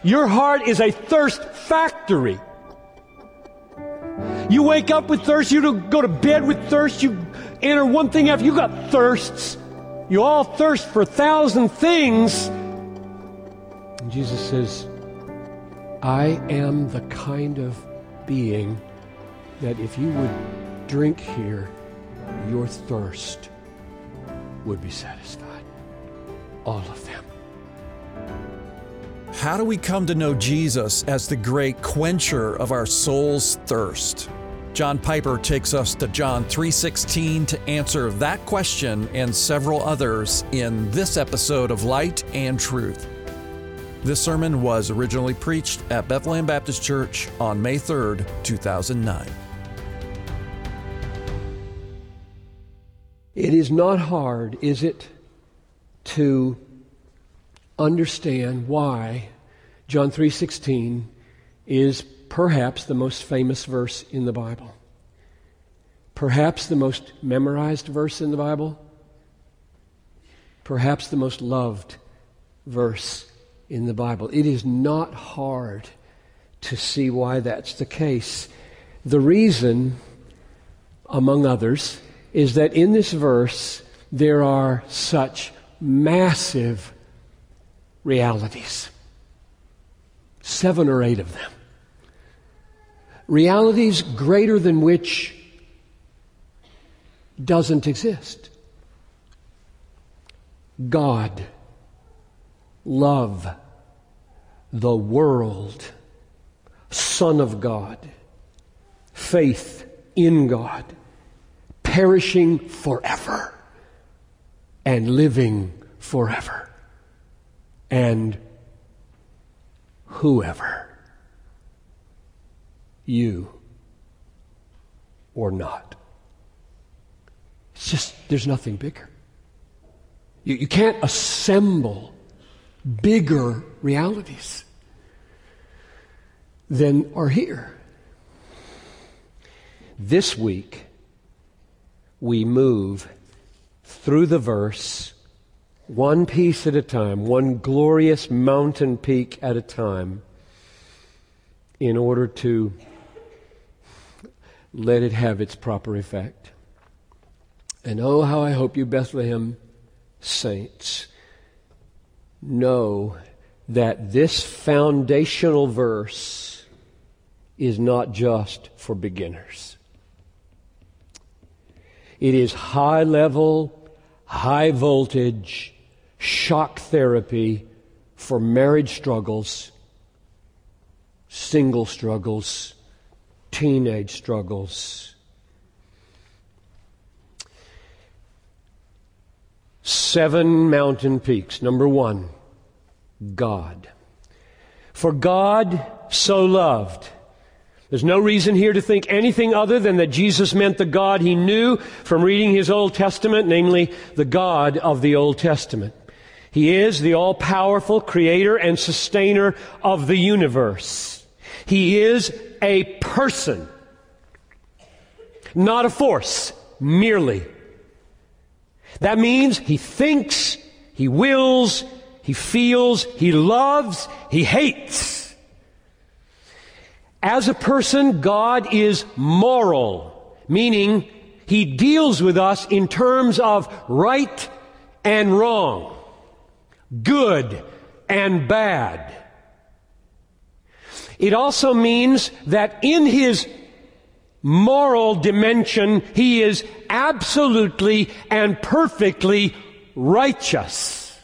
Your heart is a thirst factory. You wake up with thirst. You don't go to bed with thirst. You enter one thing after. You got thirsts. You all thirst for 1,000 things. And Jesus says, I am the kind of being that if you would drink here, your thirst would be satisfied. All of them. How do we come to know Jesus as the great quencher of our soul's thirst? John Piper takes us to John 3:16 to answer that question and several others in this episode of Light and Truth. This sermon was originally preached at Bethlehem Baptist Church on May 3rd, 2009. It is not hard, is it, to understand why John 3:16 is perhaps the most famous verse in the Bible. Perhaps the most memorized verse in the Bible. Perhaps the most loved verse in the Bible. It is not hard to see why that's the case. The reason, among others, is that in this verse there are such massive realities. 7 or 8 of them. Realities greater than which doesn't exist. God, love, the world, Son of God, faith in God, perishing forever and living forever, and whoever, you or not. It's just, there's nothing bigger. You can't assemble bigger realities than are here. This week, we move through the verse one piece at a time, one glorious mountain peak at a time, in order to let it have its proper effect. And oh, how I hope you Bethlehem saints know that this foundational verse is not just for beginners. It is high level, high voltage, shock therapy for marriage struggles, single struggles, teenage struggles. 7 mountain peaks. Number 1, God. For God so loved. There's no reason here to think anything other than that Jesus meant the God he knew from reading his Old Testament, namely the God of the Old Testament. He is the all-powerful creator and sustainer of the universe. He is a person, not a force, merely. That means he thinks, he wills, he feels, he loves, he hates. As a person, God is moral, meaning he deals with us in terms of right and wrong, good and bad. It also means that in his moral dimension, he is absolutely and perfectly righteous.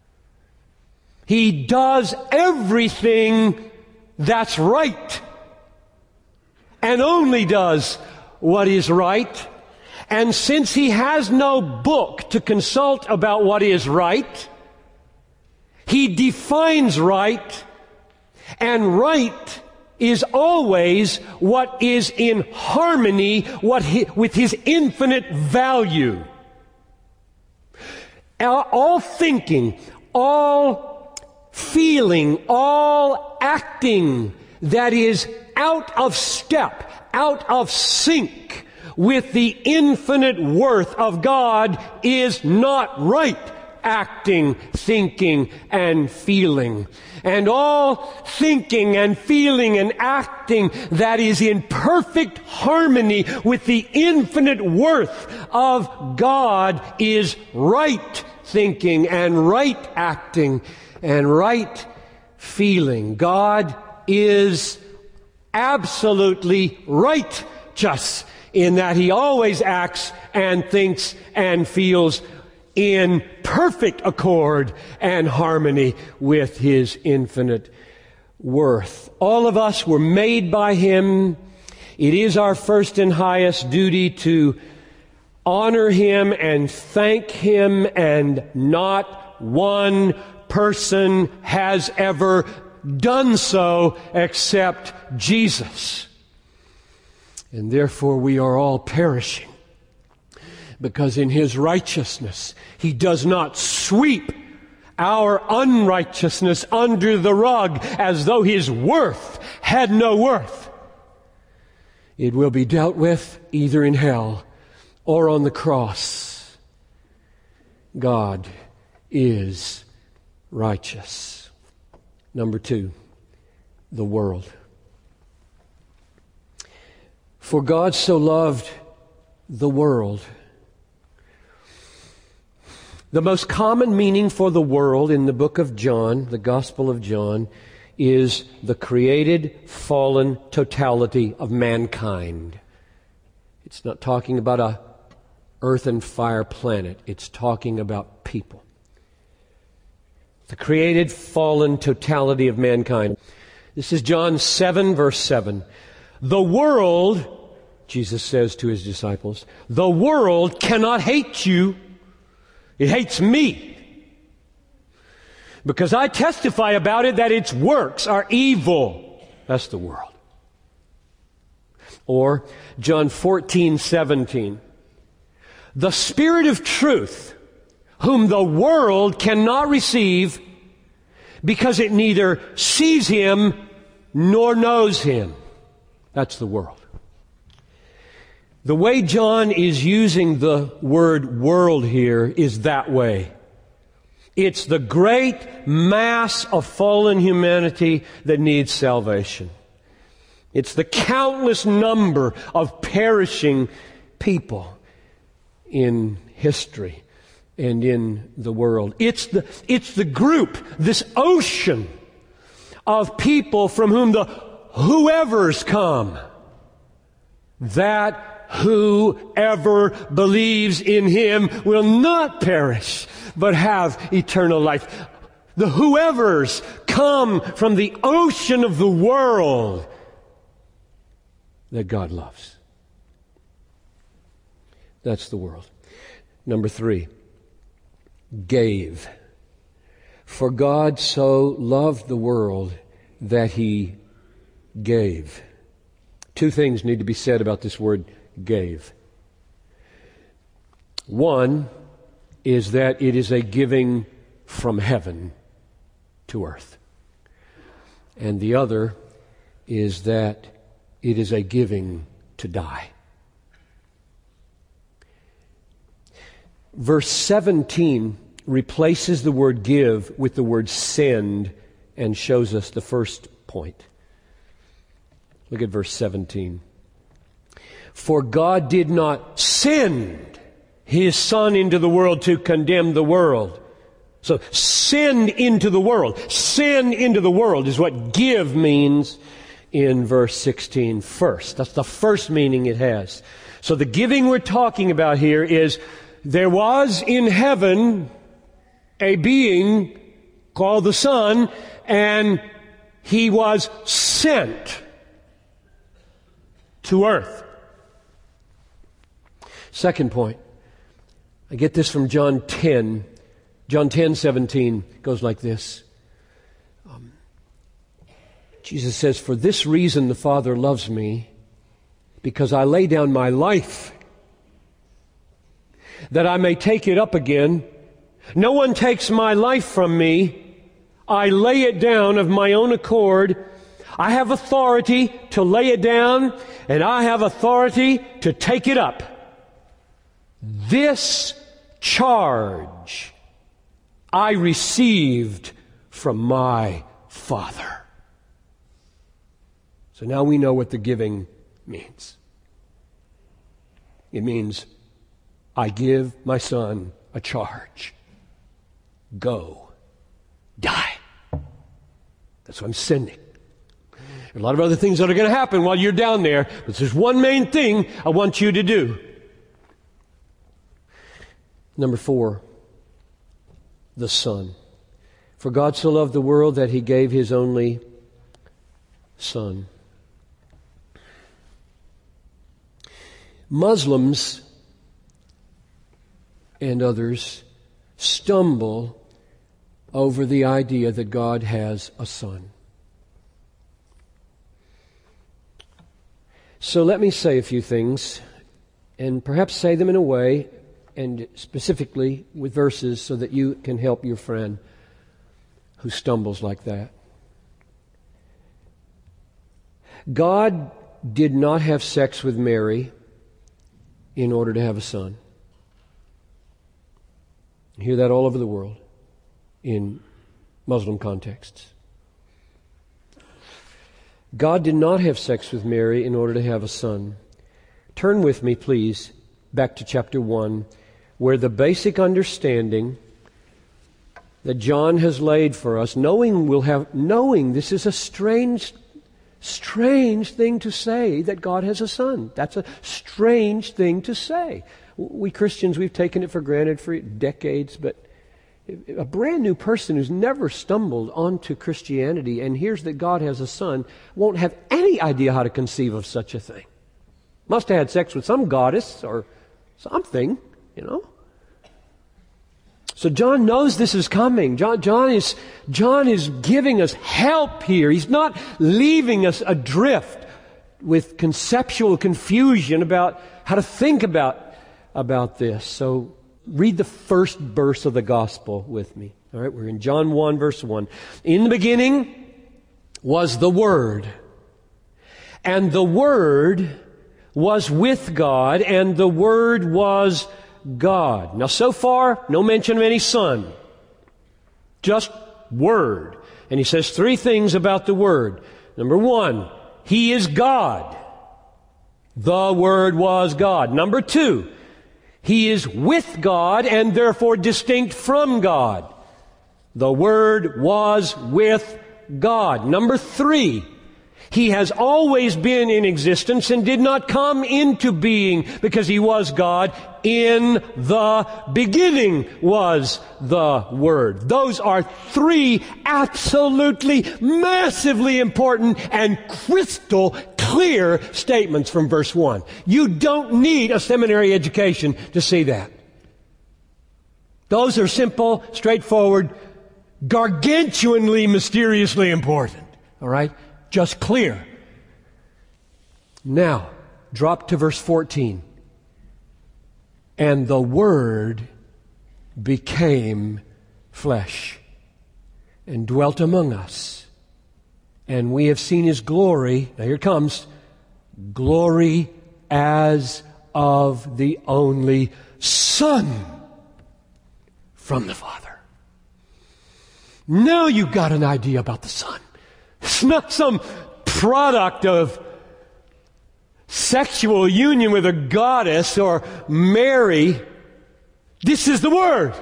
He does everything that's right, and only does what is right. And since he has no book to consult about what is right, he defines right, and right is always what is in harmony with his infinite value. All thinking, all feeling, all acting that is out of step, out of sync with the infinite worth of God is not right. acting, thinking, and feeling. And all thinking and feeling and acting that is in perfect harmony with the infinite worth of God is right thinking and right acting and right feeling. God is absolutely righteous in that He always acts and thinks and feels in perfect accord and harmony with His infinite worth. All of us were made by Him. It is our first and highest duty to honor Him and thank Him, and not one person has ever done so except Jesus. And therefore we are all perishing, because in His righteousness He does not sweep our unrighteousness under the rug as though His worth had no worth. It will be dealt with either in hell or on the cross. God is righteous. Number 2, the world. For God so loved the world. The most common meaning for the world in the book of John, the Gospel of John, is the created, fallen totality of mankind. It's not talking about a earth and fire planet. It's talking about people. The created, fallen totality of mankind. This is John 7, verse 7. The world, Jesus says to His disciples, the world cannot hate you. It hates me. Because I testify about it that its works are evil. That's the world. Or John 14:17. The Spirit of truth, whom the world cannot receive, because it neither sees Him nor knows Him. That's the world. The way John is using the word world here is that way. It's the great mass of fallen humanity that needs salvation. It's the countless number of perishing people in history and in the world. It's the group, this ocean of people from whom the whoever's come. That whoever believes in Him will not perish, but have eternal life. The whoever's come from the ocean of the world that God loves. That's the world. Number 3, gave. For God so loved the world that He gave. 2 things need to be said about this word gave. One is that it is a giving from heaven to earth. And the other is that it is a giving to die. Verse 17 replaces the word give with the word send and shows us the first point. Look at verse 17. For God did not send His Son into the world to condemn the world. So send into the world. Send into the world is what give means in verse 16 first. That's the first meaning it has. So the giving we're talking about here is there was in heaven a being called the Son, and He was sent to earth. Second point. I get this from John 10. John 10:17 goes like this. Jesus says, for this reason the Father loves me, because I lay down my life, that I may take it up again. No one takes my life from me. I lay it down of my own accord. I have authority to lay it down, and I have authority to take it up. This charge I received from my Father. So now we know what the giving means. It means I give my son a charge. Go, die. That's what I'm sending. There are a lot of other things that are going to happen while you're down there, but there's one main thing I want you to do. Number 4, the Son. For God so loved the world that He gave His only Son. Muslims and others stumble over the idea that God has a son. So let me say a few things, and perhaps say them in a way, and specifically with verses, so that you can help your friend who stumbles like that. God did not have sex with Mary in order to have a son. You hear that all over the world in Muslim contexts. God did not have sex with Mary in order to have a son. Turn with me, please, back to chapter 1, where the basic understanding that John has laid for us, knowing this is a strange thing to say, that God has a son. That's a strange thing to say. We Christians, we've taken it for granted for decades, but a brand new person who's never stumbled onto Christianity and hears that God has a son won't have any idea how to conceive of such a thing. Must have had sex with some goddess or something, you know. So John knows this is coming. John is giving us help here. He's not leaving us adrift with conceptual confusion about how to think about this. So read the first verse of the gospel with me. All right, we're in John 1, verse 1. In the beginning was the Word, and the Word was with God, and the Word was God. Now, so far, no mention of any Son. Just Word. And he says 3 things about the Word. Number 1, He is God. The Word was God. Number 2, He is with God and therefore distinct from God. The Word was with God. Number 3, He has always been in existence and did not come into being because He was God. In the beginning was the Word. Those are 3 absolutely, massively important and crystal clear statements from verse 1. You don't need a seminary education to see that. Those are simple, straightforward, gargantuanly, mysteriously important. All right? Just clear. Now, drop to verse 14. And the Word became flesh and dwelt among us. And we have seen His glory. Now here it comes. Glory as of the only Son from the Father. Now you've got an idea about the Son. It's not some product of sexual union with a goddess or Mary. This is the Word.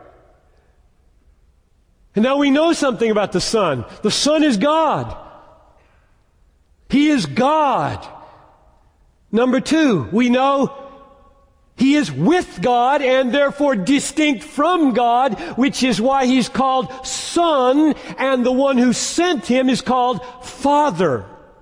And now we know something about the Son. The Son is God. He is God. Number 2, we know He is with God and therefore distinct from God, which is why He's called Son, and the one who sent Him is called Father.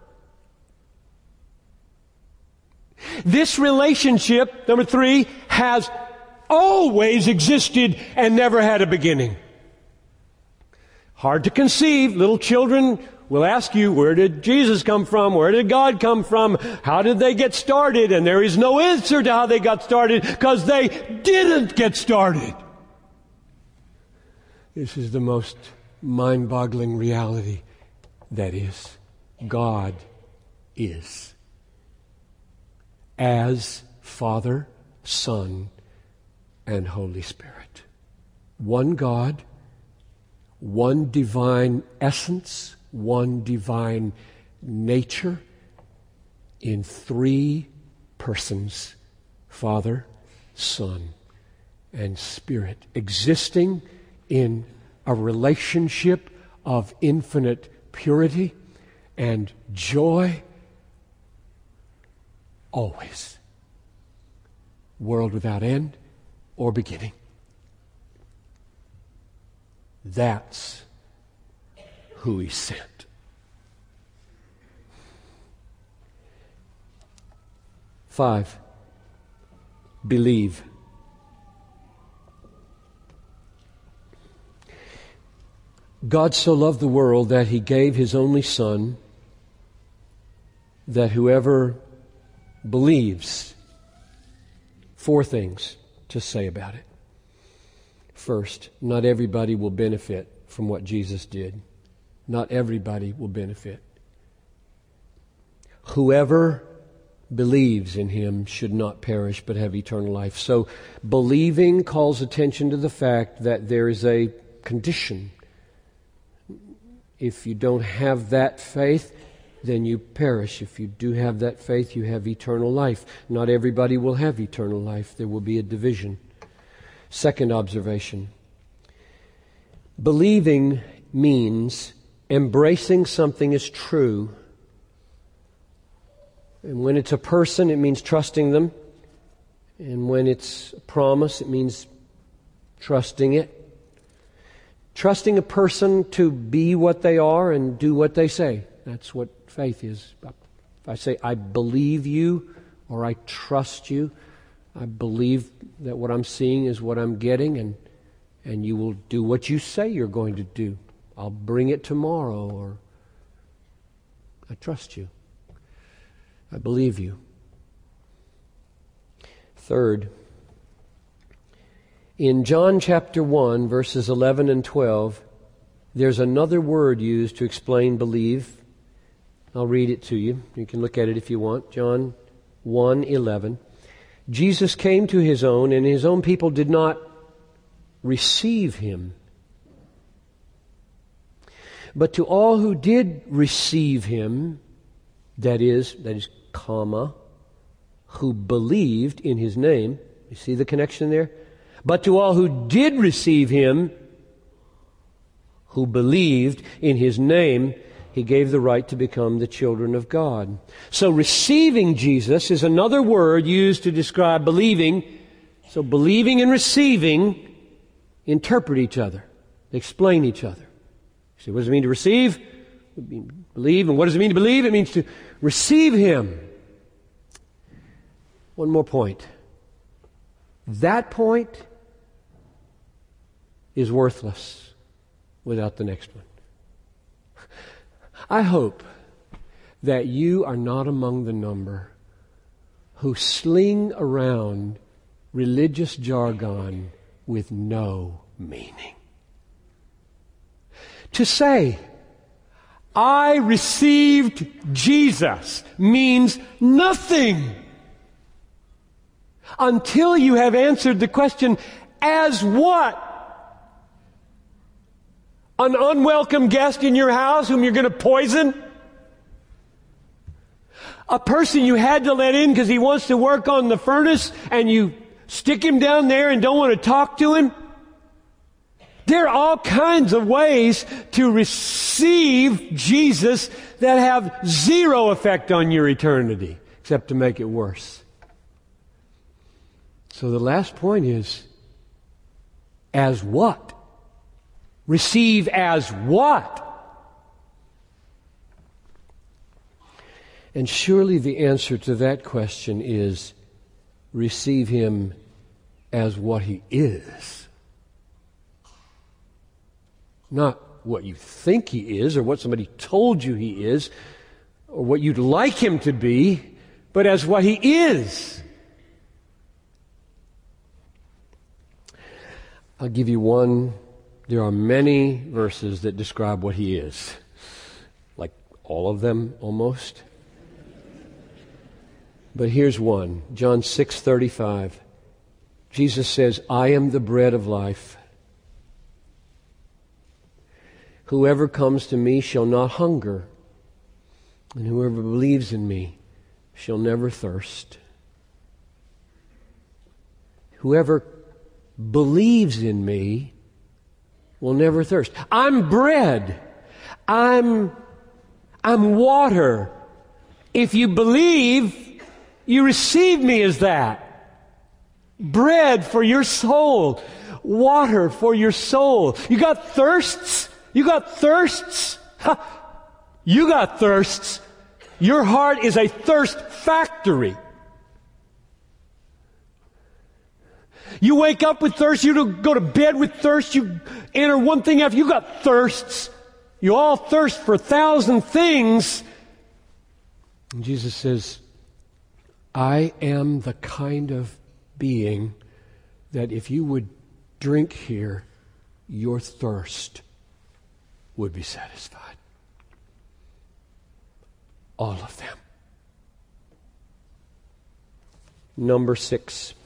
This relationship, number 3, has always existed and never had a beginning. Hard to conceive. Little children will ask you, where did Jesus come from? Where did God come from? How did they get started? And there is no answer to how they got started because they didn't get started. This is the most mind-boggling reality that is. God is. As Father, Son, and Holy Spirit. One God, one divine essence, one divine nature in three persons, Father, Son, and Spirit, existing in a relationship of infinite purity and joy always. World without end or beginning. That's who He sent. Five, believe. God so loved the world that He gave His only Son, that whoever believes, four things to say about it. First, not everybody will benefit from what Jesus did. Not everybody will benefit. Whoever believes in Him should not perish but have eternal life. So believing calls attention to the fact that there is a condition. If you don't have that faith, then you perish. If you do have that faith, you have eternal life. Not everybody will have eternal life. There will be a division. Second observation. Believing means embracing something as true. And when it's a person, it means trusting them. And when it's a promise, it means trusting it. Trusting a person to be what they are and do what they say. That's what faith is. If I say, I believe you, or I trust you, I believe that what I'm seeing is what I'm getting, and you will do what you say you're going to do. I'll bring it tomorrow, or I trust you. I believe you. Third, in John chapter 1, verses 11 and 12, there's another word used to explain believe. I'll read it to you. You can look at it if you want. John 1:11. Jesus came to His own, and His own people did not receive Him. But to all who did receive Him, that is, comma, who believed in His name. You see the connection there? But to all who did receive Him, who believed in His name, He gave the right to become the children of God. So receiving Jesus is another word used to describe believing. So believing and receiving interpret each other. They explain each other. See, what does it mean to receive? It means believe. And what does it mean to believe? It means to receive Him. One more point. That point is worthless without the next one. I hope that you are not among the number who sling around religious jargon with no meaning. To say, I received Jesus means nothing until you have answered the question, as what? An unwelcome guest in your house whom you're going to poison? A person you had to let in because he wants to work on the furnace and you stick him down there and don't want to talk to him? There are all kinds of ways to receive Jesus that have zero effect on your eternity, except to make it worse. So the last point is, as what? Receive as what? And surely the answer to that question is, receive Him as what He is. Not what you think He is, or what somebody told you He is, or what you'd like Him to be, but as what He is. I'll give you one. There are many verses that describe what He is. Like all of them, almost. But here's one. John 6:35. Jesus says, I am the bread of life. Whoever comes to me shall not hunger, and whoever believes in me shall never thirst. Whoever believes in me will never thirst. I'm bread. I'm water. If you believe, you receive me as that. Bread for your soul. Water for your soul. You got thirsts? You got thirsts? You got thirsts. Your heart is a thirst factory. You wake up with thirst. You go to bed with thirst. You enter one thing after. You got thirsts. You all thirst for 1,000 things. And Jesus says, I am the kind of being that if you would drink here, your thirst would be satisfied. All of them. Number 6.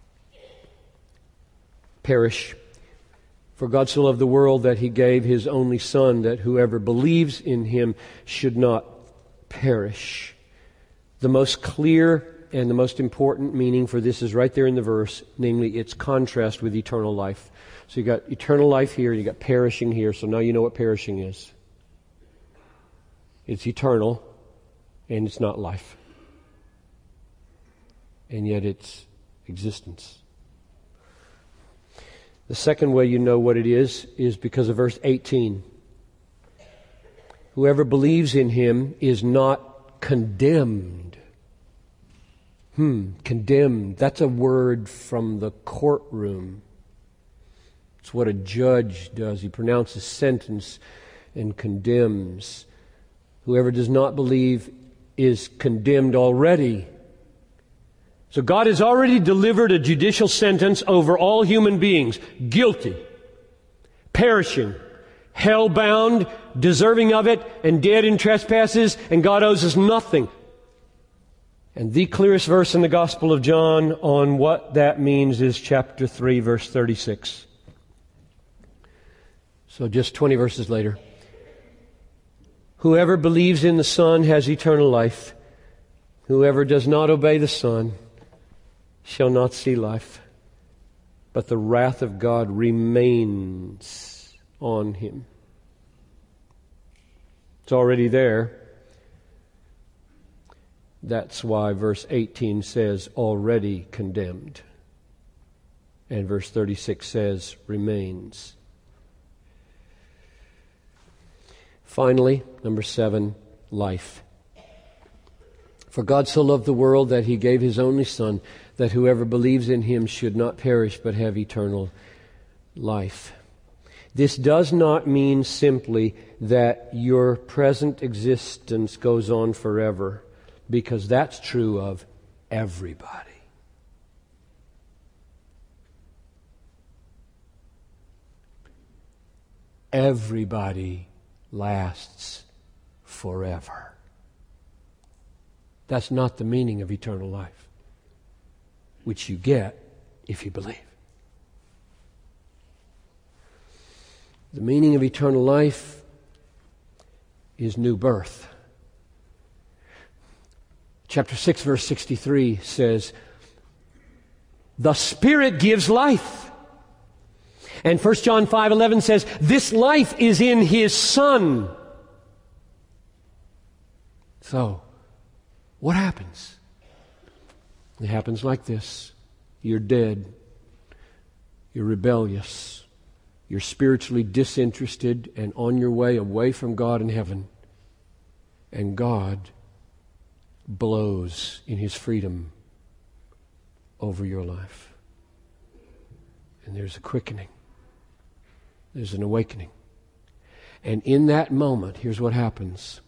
Perish. For God so loved the world that He gave His only Son, that whoever believes in Him should not perish. The most clear and the most important meaning for this is right there in the verse, namely its contrast with eternal life. So you got eternal life here, you got perishing here, so now you know what perishing is. It's eternal, and it's not life. And yet it's existence. The second way you know what it is because of verse 18. Whoever believes in Him is not condemned. Condemned. That's a word from the courtroom. It's what a judge does. He pronounces sentence and condemns. Whoever does not believe is condemned already. So God has already delivered a judicial sentence over all human beings. Guilty, perishing, hell-bound, deserving of it, and dead in trespasses, and God owes us nothing. And the clearest verse in the Gospel of John on what that means is chapter 3, verse 36. So just 20 verses later. Whoever believes in the Son has eternal life. Whoever does not obey the Son shall not see life, but the wrath of God remains on him. It's already there. That's why verse 18 says, already condemned. And verse 36 says, remains. Finally, number 7, life. For God so loved the world that He gave His only Son, that whoever believes in Him should not perish but have eternal life. This does not mean simply that your present existence goes on forever, because that's true of everybody. Everybody lasts forever. That's not the meaning of eternal life, which you get if you believe. The meaning of eternal life is new birth. Chapter 6, verse 63 says, the Spirit gives life. And 1 John 5:11 says, this life is in His Son. So, what happens? It happens like this. You're dead. You're rebellious. You're spiritually disinterested and on your way away from God in heaven. And God blows in His freedom over your life. And there's a quickening. There's an awakening. And in that moment, here's what happens.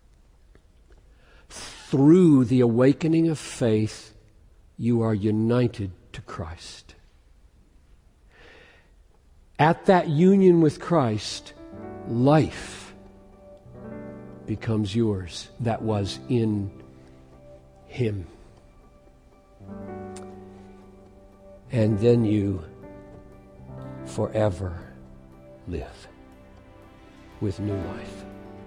Through the awakening of faith, you are united to Christ. At that union with Christ, life becomes yours that was in Him. And then you forever live. with new life.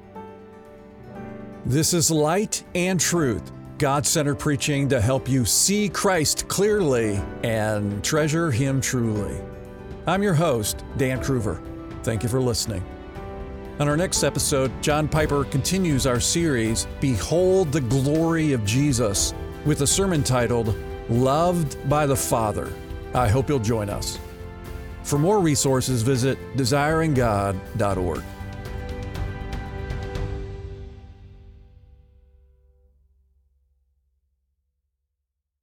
This is Light and Truth, God-centered preaching to help you see Christ clearly and treasure Him truly. I'm your host, Dan Kruver. Thank you for listening. On our next episode, John Piper continues our series, Behold the Glory of Jesus, with a sermon titled, Loved by the Father. I hope you'll join us. For more resources, visit desiringgod.org.